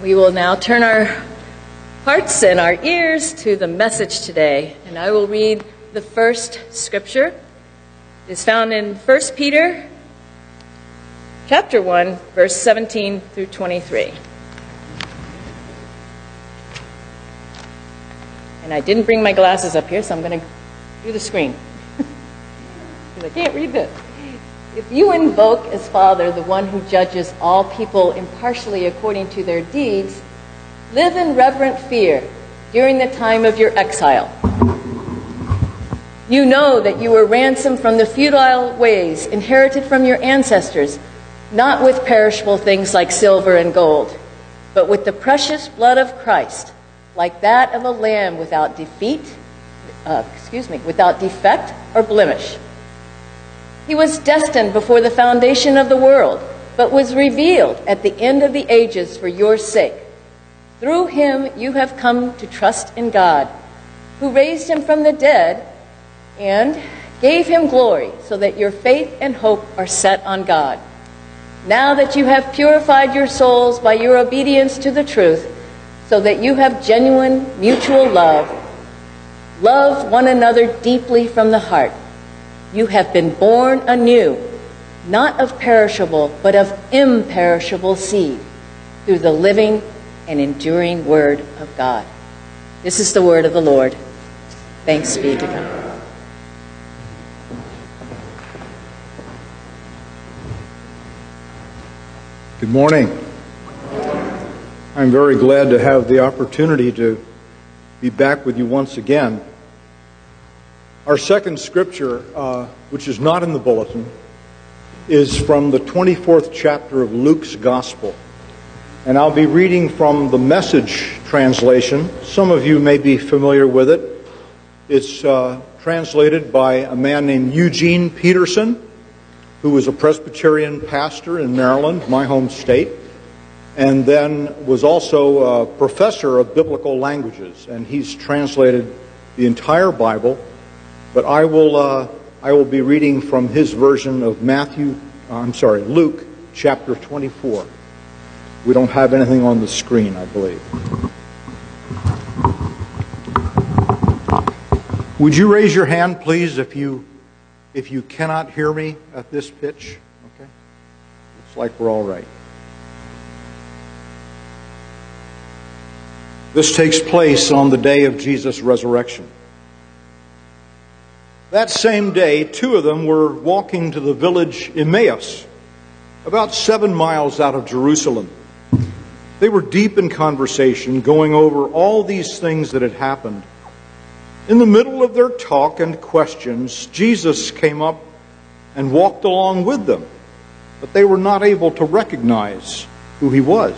We will now turn our hearts and our ears to the message today, and I will read the first scripture. It is found in 1 Peter chapter 1, verse 17 through 23. And I didn't bring my glasses up here, so I'm going to do the screen. Because I can't read this. If you invoke as Father the one who judges all people impartially according to their deeds, live in reverent fear during the time of your exile. You know that you were ransomed from the futile ways inherited from your ancestors, not with perishable things like silver and gold, but with the precious blood of Christ, like that of a lamb without without defect or blemish. He was destined before the foundation of the world, but was revealed at the end of the ages for your sake. Through him you have come to trust in God, who raised him from the dead and gave him glory, so that your faith and hope are set on God. Now that you have purified your souls by your obedience to the truth, so that you have genuine mutual love, love one another deeply from the heart. You have been born anew, not of perishable, but of imperishable seed, through the living and enduring word of God. This is the word of the Lord. Thanks be to God. Good morning. I'm very glad to have the opportunity to be back with you once again. Our second scripture, which is not in the bulletin, is from the 24th chapter of Luke's Gospel. And I'll be reading from the Message translation. Some of you may be familiar with it. It's translated by a man named Eugene Peterson, who was a Presbyterian pastor in Maryland, my home state, and then was also a professor of biblical languages. And he's translated the entire Bible. But I will be reading from his version of Luke chapter 24. We don't have anything on the screen, I believe. Would you raise your hand, please, if you cannot hear me at this pitch? Okay. Looks like we're all right. This takes place on the day of Jesus' resurrection. That same day, two of them were walking to the village Emmaus, about 7 miles out of Jerusalem. They were deep in conversation, going over all these things that had happened. In the middle of their talk and questions, Jesus came up and walked along with them, but they were not able to recognize who he was.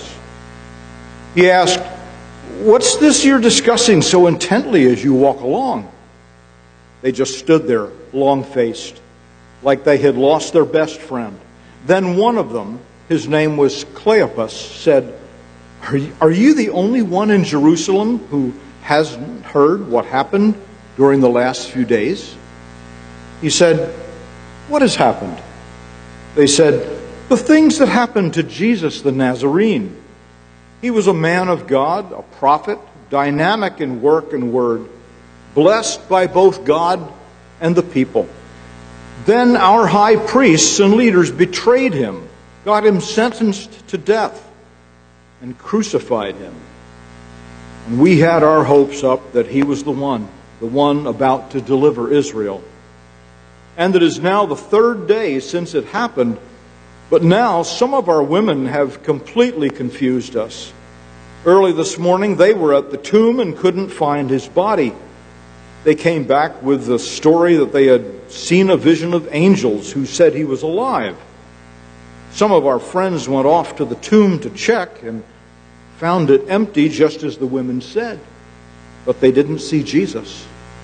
He asked, "What's this you're discussing so intently as you walk along?" They just stood there, long-faced, like they had lost their best friend. Then one of them, his name was Cleopas, said, Are you the only one in Jerusalem who hasn't heard what happened during the last few days? He said, "What has happened?" They said, "The things that happened to Jesus the Nazarene. He was a man of God, a prophet, dynamic in work and word, blessed by both God and the people. Then our high priests and leaders betrayed him, got him sentenced to death, and crucified him. And we had our hopes up that he was the one about to deliver Israel. And it is now the third day since it happened, but now some of our women have completely confused us. Early this morning they were at the tomb and couldn't find his body. They came back with the story that they had seen a vision of angels who said he was alive. Some of our friends went off to the tomb to check and found it empty, just as the women said, but they didn't see Jesus."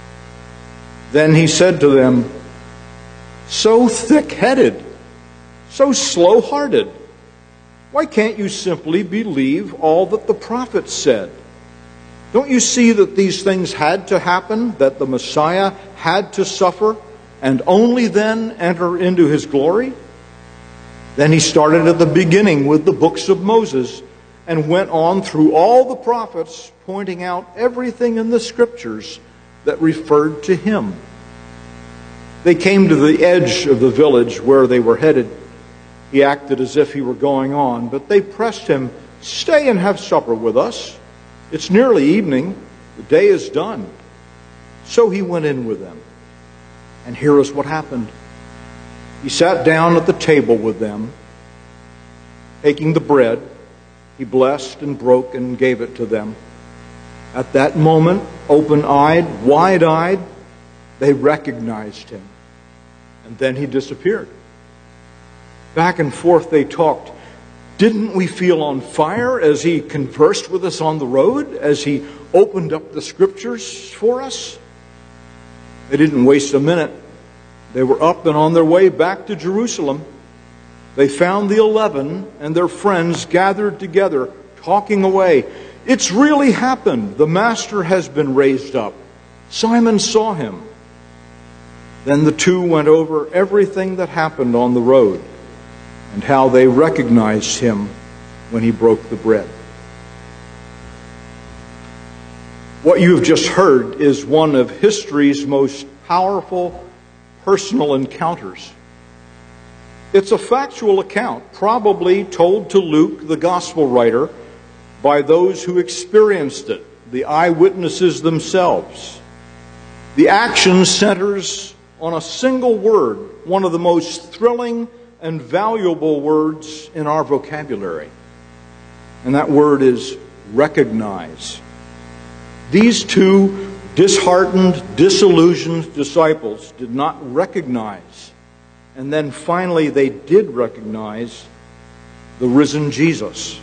Then he said to them, "So thick-headed, so slow-hearted, why can't you simply believe all that the prophets said? Don't you see that these things had to happen, that the Messiah had to suffer, and only then enter into his glory?" Then he started at the beginning with the books of Moses and went on through all the prophets, pointing out everything in the Scriptures that referred to him. They came to the edge of the village where they were headed. He acted as if he were going on, but they pressed him, "Stay and have supper with us. It's nearly evening. The day is done." So he went in with them. And here is what happened. He sat down at the table with them. Taking the bread, he blessed and broke and gave it to them. At that moment, open-eyed, wide-eyed, they recognized him. And then he disappeared. Back and forth they talked. "Didn't we feel on fire as he conversed with us on the road, as he opened up the Scriptures for us?" They didn't waste a minute. They were up and on their way back to Jerusalem. They found the 11 and their friends gathered together, talking away. "It's really happened. The Master has been raised up. Simon saw him." Then the two went over everything that happened on the road and how they recognized him when he broke the bread. What you have just heard is one of history's most powerful personal encounters. It's a factual account, probably told to Luke, the gospel writer, by those who experienced it, the eyewitnesses themselves. The action centers on a single word, one of the most thrilling and valuable words in our vocabulary. And that word is recognize. These two disheartened, disillusioned disciples did not recognize. And then finally they did recognize the risen Jesus.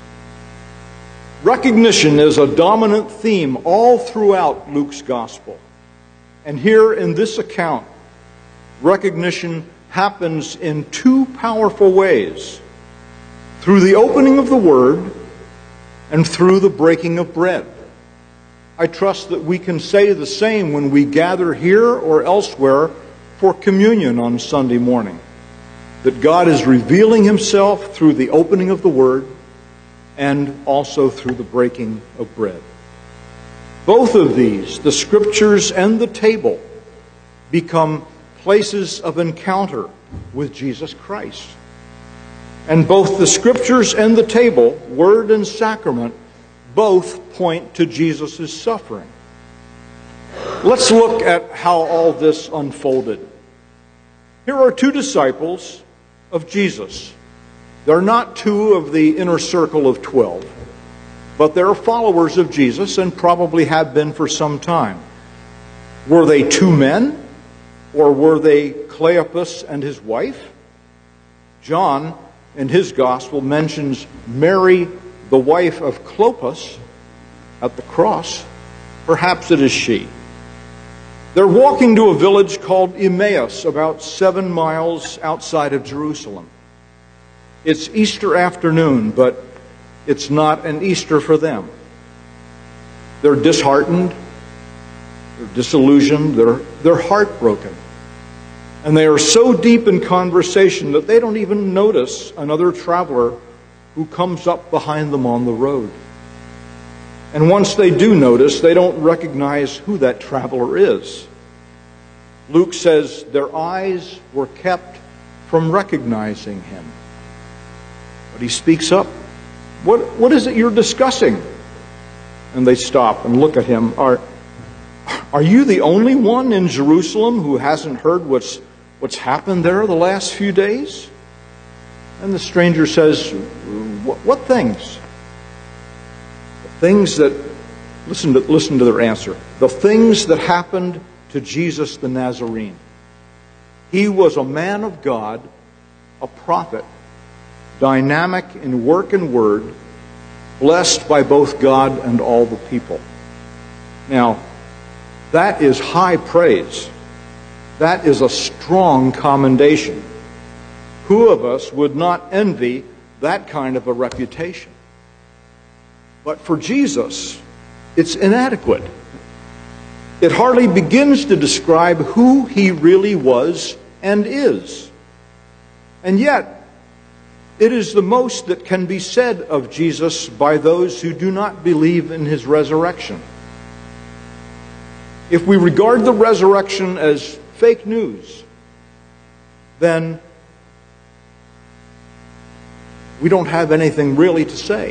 Recognition is a dominant theme all throughout Luke's gospel. And here in this account, recognition happens in two powerful ways: through the opening of the Word and through the breaking of bread. I trust that we can say the same when we gather here or elsewhere for communion on Sunday morning, that God is revealing himself through the opening of the Word and also through the breaking of bread. Both of these, the Scriptures and the table, become places of encounter with Jesus Christ. And both the Scriptures and the table, Word and Sacrament, both point to Jesus' suffering. Let's look at how all this unfolded. Here are two disciples of Jesus. They're not two of the inner circle of 12, but they're followers of Jesus and probably have been for some time. Were they two men, or were they Cleopas and his wife? John, in his gospel, mentions Mary, the wife of Clopas, at the cross. Perhaps it is she. They're walking to a village called Emmaus, about 7 miles outside of Jerusalem. It's Easter afternoon, but it's not an Easter for them. They're disheartened, they're disillusioned, they're heartbroken. And they are so deep in conversation that they don't even notice another traveler who comes up behind them on the road. And once they do notice, they don't recognize who that traveler is. Luke says their eyes were kept from recognizing him. But he speaks up. What is it you're discussing? And they stop and look at him. Are you the only one in Jerusalem who hasn't heard what's happened there the last few days? And the stranger says, what things? The things that, listen to their answer. The things that happened to Jesus the Nazarene. He was a man of God, a prophet, dynamic in work and word, blessed by both God and all the people. Now, that is high praise. That is a strong commendation. Who of us would not envy that kind of a reputation? But for Jesus, it's inadequate. It hardly begins to describe who he really was and is. And yet, It is the most that can be said of Jesus by those who do not believe in his resurrection. If we regard the resurrection as fake news, then we don't have anything really to say.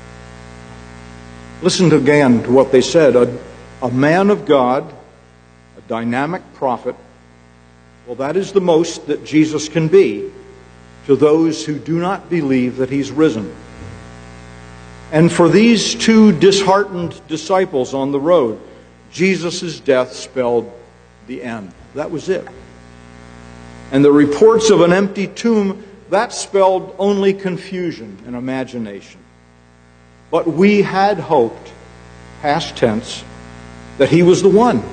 Listen again to what they said. A man of God, a dynamic prophet, well, that is the most that Jesus can be to those who do not believe that he's risen. And for these two disheartened disciples on the road, Jesus' death spelled the end. That was it. And the reports of an empty tomb, that spelled only confusion and imagination. But we had hoped, past tense, that he was the one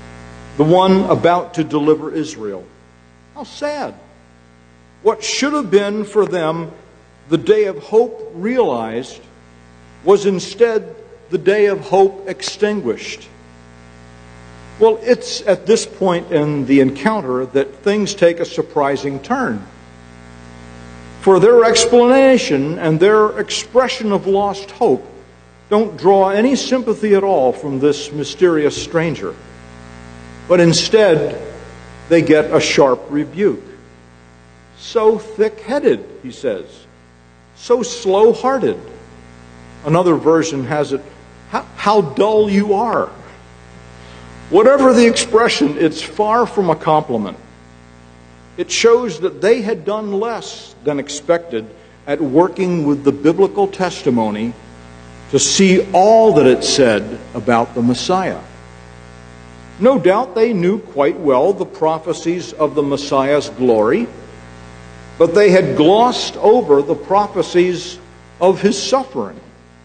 about to deliver Israel. How sad. What should have been for them the day of hope realized was instead the day of hope extinguished. Well, it's at this point in the encounter that things take a surprising turn. For their explanation and their expression of lost hope don't draw any sympathy at all from this mysterious stranger. But instead, they get a sharp rebuke. So thick-headed, he says. So slow-hearted. Another version has it, how dull you are. Whatever the expression, it's far from a compliment. It shows that they had done less than expected at working with the biblical testimony to see all that it said about the Messiah. No doubt they knew quite well the prophecies of the Messiah's glory, but they had glossed over the prophecies of his suffering.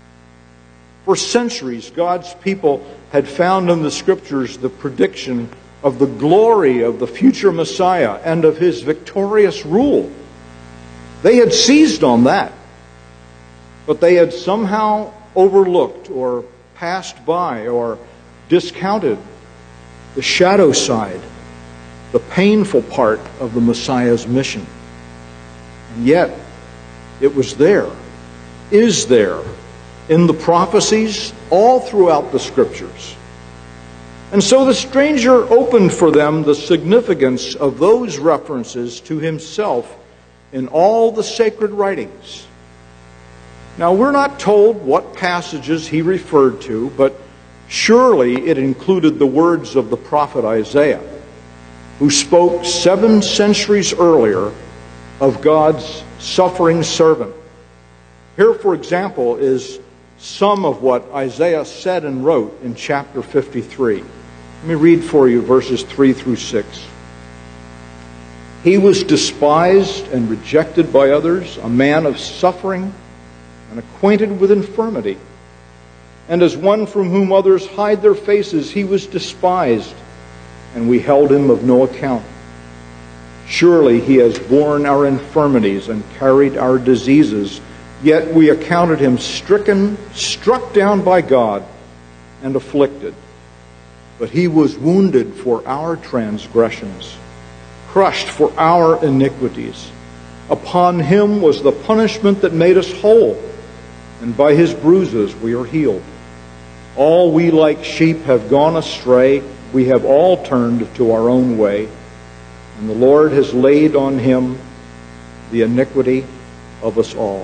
For centuries, God's people had found in the Scriptures the prediction of the glory of the future Messiah and of his victorious rule. They had seized on that, but they had somehow overlooked or passed by or discounted the shadow side, the painful part of the Messiah's mission. And yet, it was there, is there, in the prophecies all throughout the Scriptures. And so the stranger opened for them the significance of those references to himself in all the sacred writings. Now, we're not told what passages he referred to, but surely it included the words of the prophet Isaiah, who spoke 7 centuries earlier of God's suffering servant. Here, for example, is some of what Isaiah said and wrote in chapter 53. Let me read for you verses 3 through 6. He was despised and rejected by others, a man of suffering and acquainted with infirmity. And as one from whom others hide their faces, he was despised, and we held him of no account. Surely he has borne our infirmities and carried our diseases, yet we accounted him stricken, struck down by God, and afflicted. But he was wounded for our transgressions, crushed for our iniquities. Upon him was the punishment that made us whole, and by his bruises we are healed. All we like sheep have gone astray. We have all turned to our own way, and the Lord has laid on him the iniquity of us all.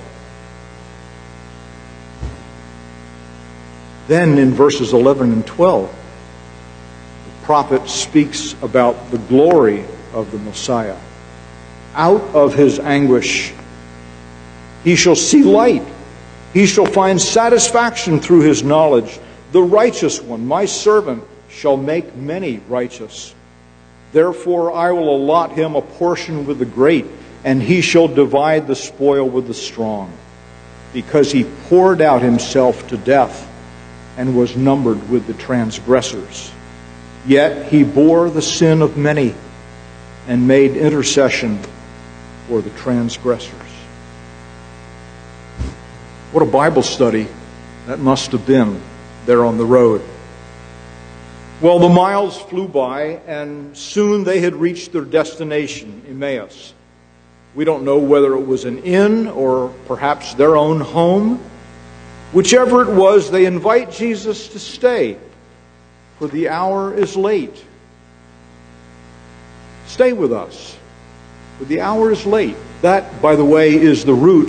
Then in verses 11 and 12, the prophet speaks about the glory of the Messiah. Out of his anguish he shall see light. He shall find satisfaction through his knowledge. The righteous one, my servant, shall make many righteous. Therefore I will allot him a portion with the great, and he shall divide the spoil with the strong, because he poured out himself to death and was numbered with the transgressors. Yet he bore the sin of many and made intercession for the transgressors. What a Bible study that must have been there on the road. Well, the miles flew by, and soon they had reached their destination, Emmaus. We don't know whether it was an inn or perhaps their own home. Whichever it was, they invite Jesus to stay, for the hour is late. Stay with us, for the hour is late. That, by the way, is the root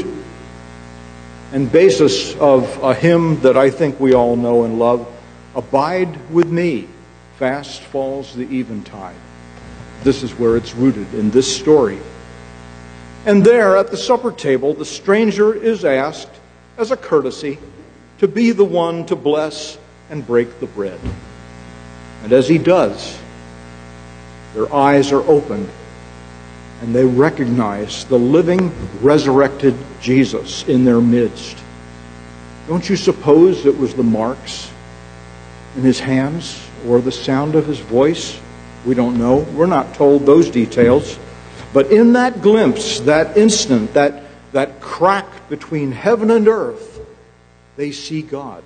and basis of a hymn that I think we all know and love. Abide with me, fast falls the eventide. This is where it's rooted, in this story. And there, at the supper table, the stranger is asked, as a courtesy, to be the one to bless and break the bread. And as he does, their eyes are opened, and they recognize the living, resurrected Jesus in their midst. Don't you suppose it was the marks in his hands or the sound of his voice? We don't know. We're not told those details. But in that glimpse, that instant, that crack between heaven and earth, they see God.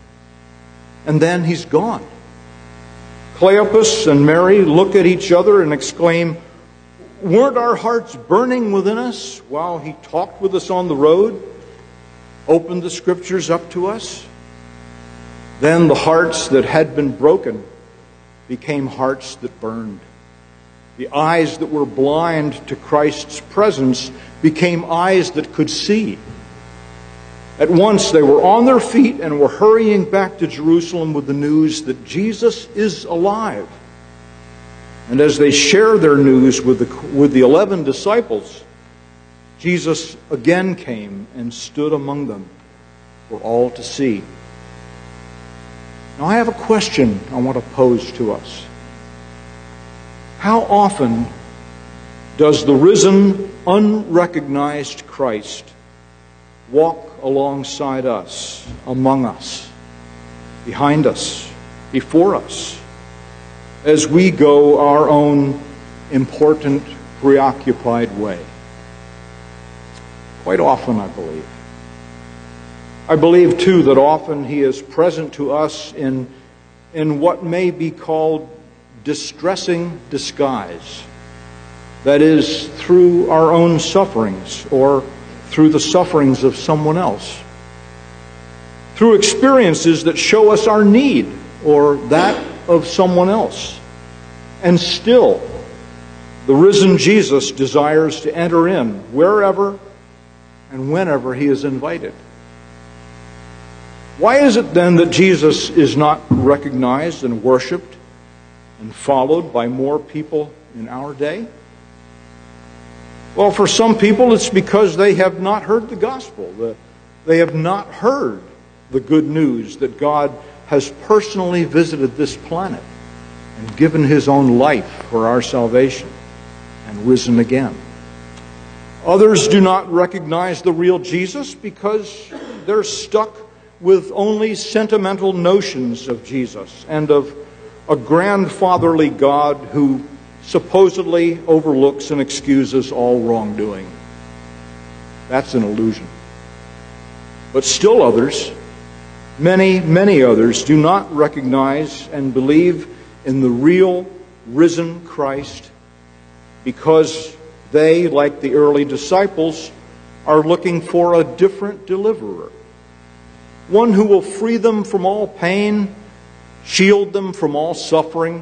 And then he's gone. Cleopas and Mary look at each other and exclaim, "Weren't our hearts burning within us while he talked with us on the road, opened the Scriptures up to us?" Then the hearts that had been broken became hearts that burned. The eyes that were blind to Christ's presence became eyes that could see. At once they were on their feet and were hurrying back to Jerusalem with the news that Jesus is alive. And as they share their news with the 11 disciples, Jesus again came and stood among them for all to see. Now I have a question I want to pose to us. How often does the risen, unrecognized Christ walk alongside us, among us, behind us, before us, as we go our own important, preoccupied way? Quite often, I believe. I believe, too, that often he is present to us in what may be called distressing disguise. That is, through our own sufferings or through the sufferings of someone else. Through experiences that show us our need or that of someone else. And still, the risen Jesus desires to enter in wherever and whenever he is invited. Why is it then that Jesus is not recognized and worshiped and followed by more people in our day? Well, for some people, it's because they have not heard the gospel. They have not heard the good news that God has personally visited this planet and given his own life for our salvation and risen again. Others do not recognize the real Jesus because they're stuck with only sentimental notions of Jesus and of a grandfatherly God who supposedly overlooks and excuses all wrongdoing. That's an illusion. But still others, many others, do not recognize and believe in the real risen Christ because they, like the early disciples, are looking for a different deliverer. One who will free them from all pain, shield them from all suffering,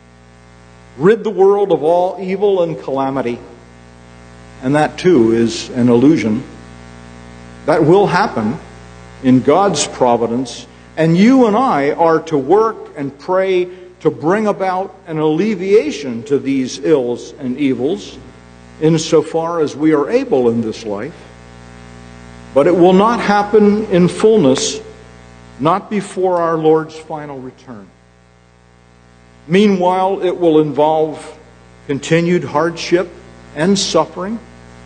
rid the world of all evil and calamity. And that too is an illusion. That will happen in God's providence, and you and I are to work and pray to bring about an alleviation to these ills and evils insofar as we are able in this life. But it will not happen in fullness, not before our Lord's final return. Meanwhile, it will involve continued hardship and suffering,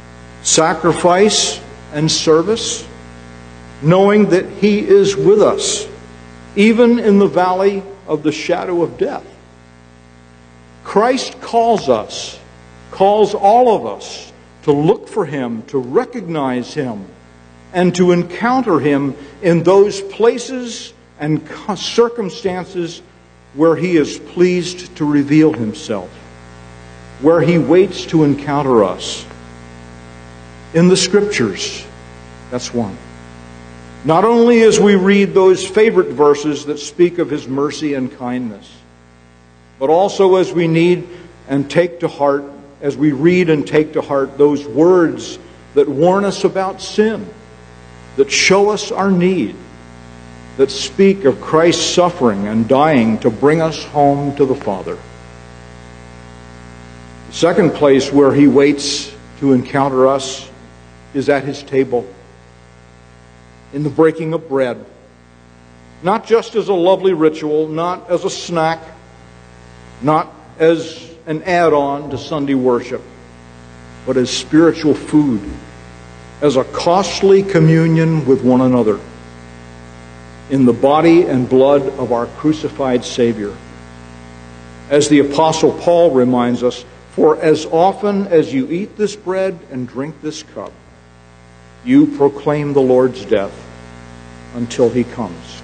sacrifice and service, knowing that he is with us, even in the valley of the shadow of death. Christ calls us, calls all of us to look for him, to recognize him, and to encounter him in those places and circumstances where he is pleased to reveal himself, where he waits to encounter us. in the Scriptures. That's one. Not only as we read those favorite verses that speak of His mercy and kindness, but also as we need and take to heart, as we read and take to heart those words that warn us about sin, that show us our need, that speak of Christ's suffering and dying to bring us home to the Father. The second place where He waits to encounter us is at His table, in the breaking of bread. Not just as a lovely ritual, not as a snack, not as an add-on to Sunday worship, but as spiritual food, as a costly communion with one another in the body and blood of our crucified Savior. As the Apostle Paul reminds us, "For as often as you eat this bread and drink this cup, you proclaim the Lord's death until He comes."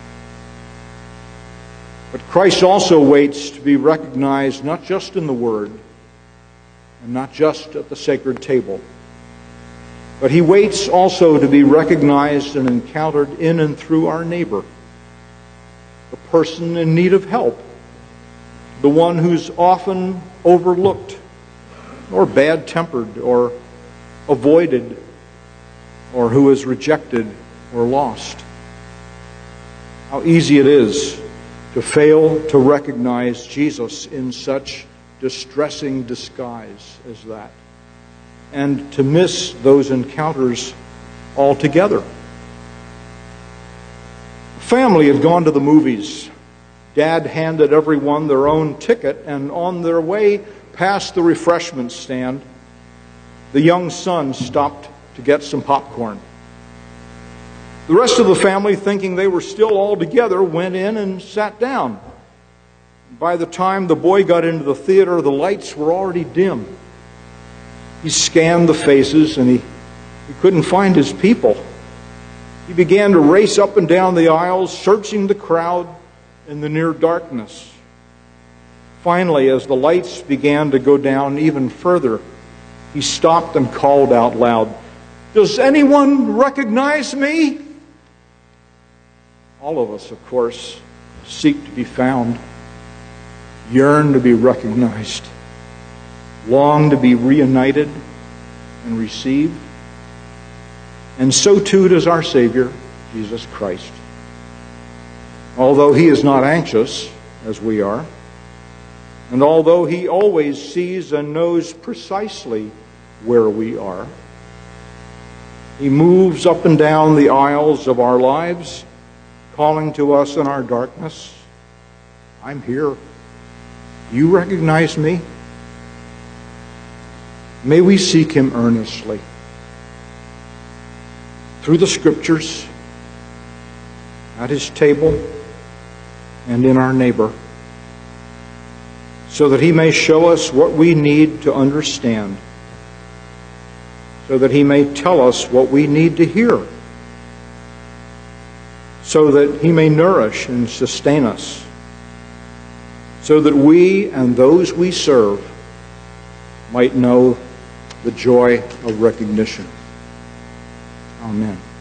But Christ also waits to be recognized not just in the Word and not just at the sacred table, but He waits also to be recognized and encountered in and through our neighbor, the person in need of help, the one who's often overlooked or bad-tempered or avoided, or who is rejected or lost. How easy it is to fail to recognize Jesus in such distressing disguise as that, and to miss those encounters altogether. A family had gone to the movies. Dad handed everyone their own ticket, and on their way past the refreshment stand, the young son stopped to get some popcorn. The rest of the family, thinking they were still all together, went in and sat down. By the time the boy got into the theater, the lights were already dim. He scanned the faces and he couldn't find his people. He began to race up and down the aisles, searching the crowd in the near darkness. Finally, as the lights began to go down even further, he stopped and called out loud, "Does anyone recognize me?" All of us, of course, seek to be found, yearn to be recognized, long to be reunited and received. And so too does our Savior, Jesus Christ. Although He is not anxious, as we are, and although He always sees and knows precisely where we are, He moves up and down the aisles of our lives, calling to us in our darkness, "I'm here. You recognize me?" May we seek Him earnestly through the Scriptures, at His table, and in our neighbor, so that He may show us what we need to understand, so that He may tell us what we need to hear, so that He may nourish and sustain us, so that we and those we serve might know the joy of recognition. Amen.